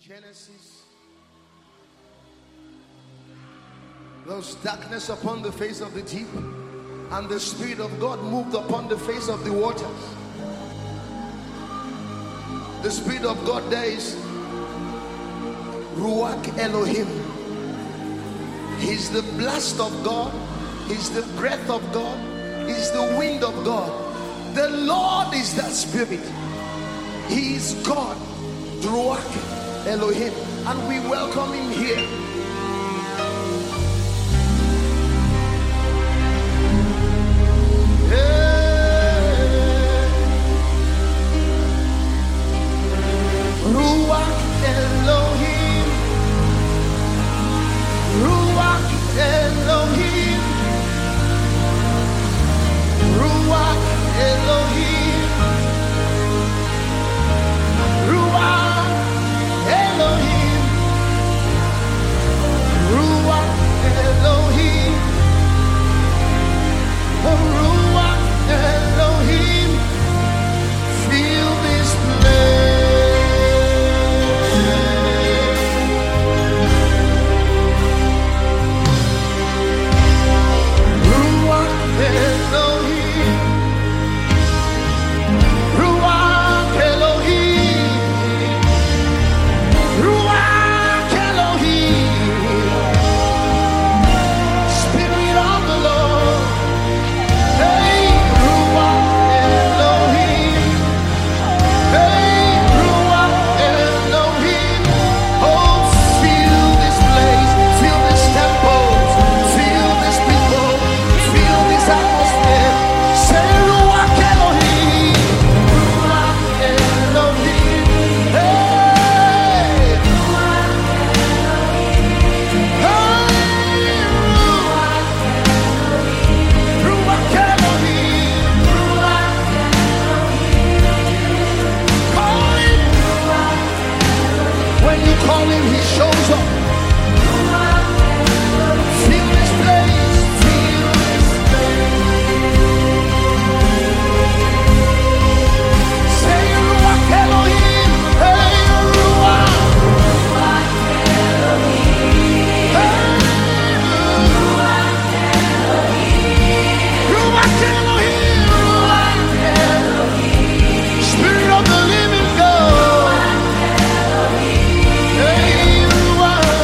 Genesis, there was darkness upon the face of the deep, and the Spirit of God moved upon the face of the waters. The Spirit of God there is Ruach Elohim. He's the blast of God, He's the breath of God, He's the wind of God. The Lord is that Spirit. He is God, Ruach Elohim, and we welcome Him here. Ruach Elohim, Ruach Elohim, Ruach Elohim, Ruach Elohim, Ruach Elohim, Ruach Elohim, fill this place. Spirit of the living God, hey, Ruach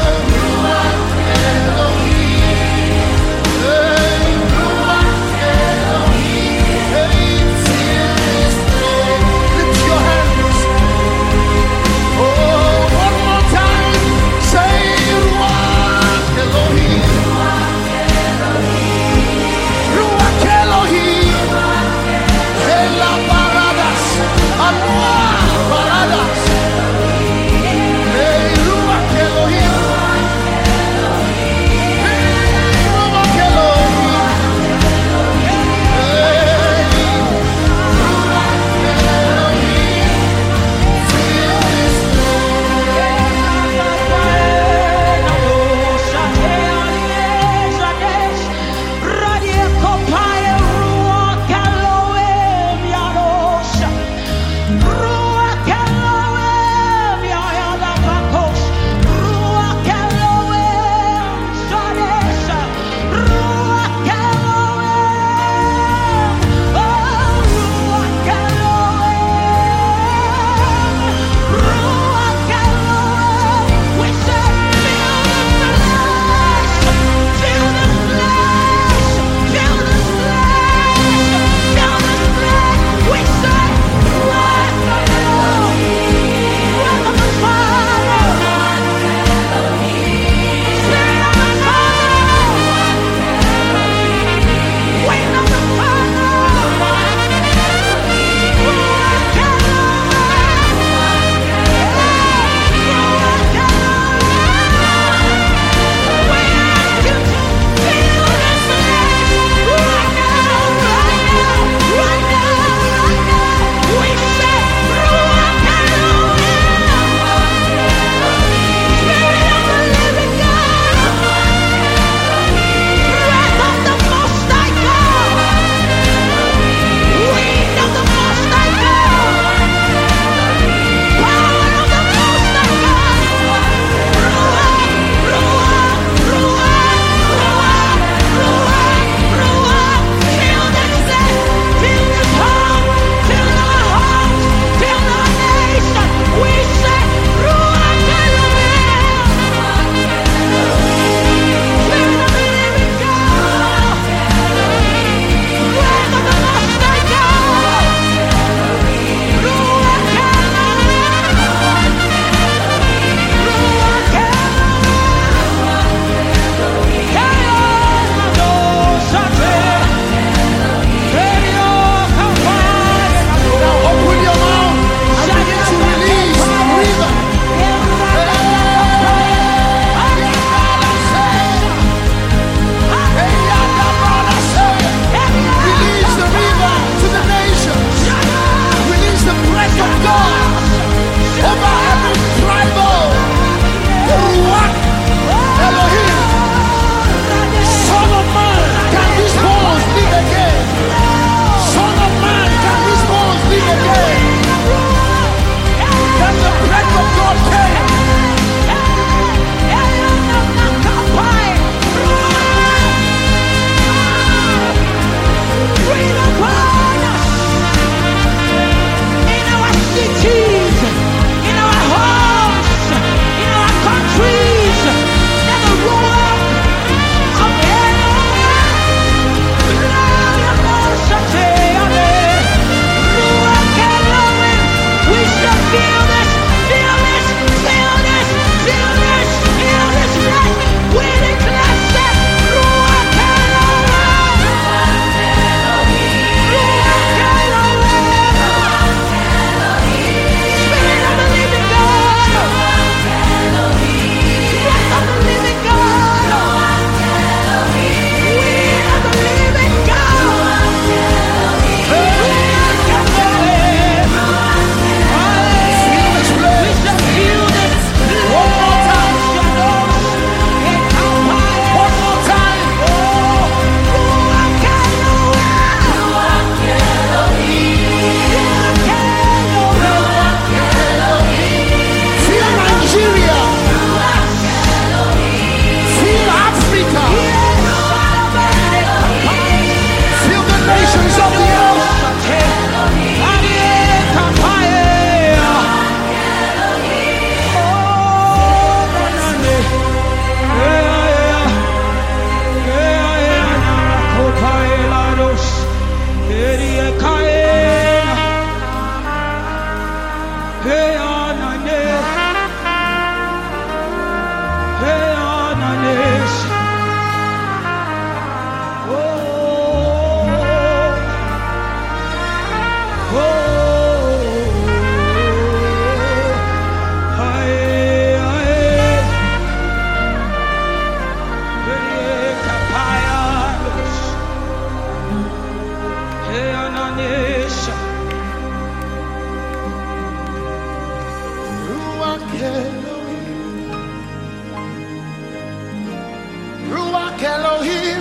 Ruach Elohim,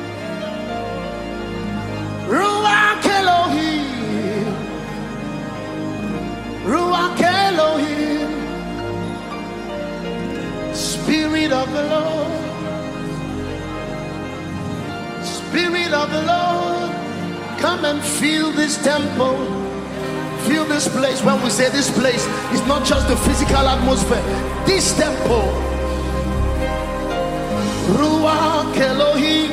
Ruach Elohim, Ruach Elohim, Spirit of the Lord, Spirit of the Lord, come and fill this temple, fill this place. When we say this place, it's not just the physical atmosphere, this temple. Ruach Elohim,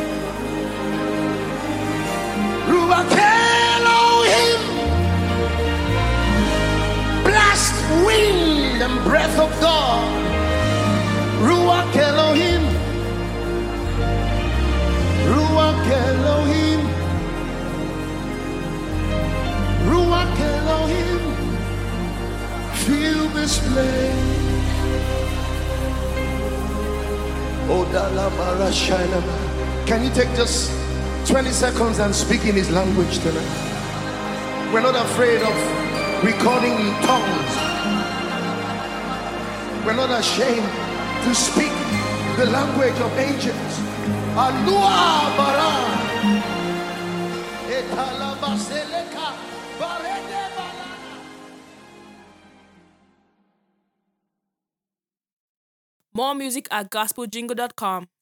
Ruach Elohim, blast wind and breath of God. Ruach Elohim, Ruach Elohim, Ruach Elohim, fill this place. Can you take just 20 seconds and speak in his language tonight? We're not afraid of recording in tongues. We're not ashamed to speak the language of angels. Alua bara. Etalabaseleka barede balana. More music at gospeljingle.com.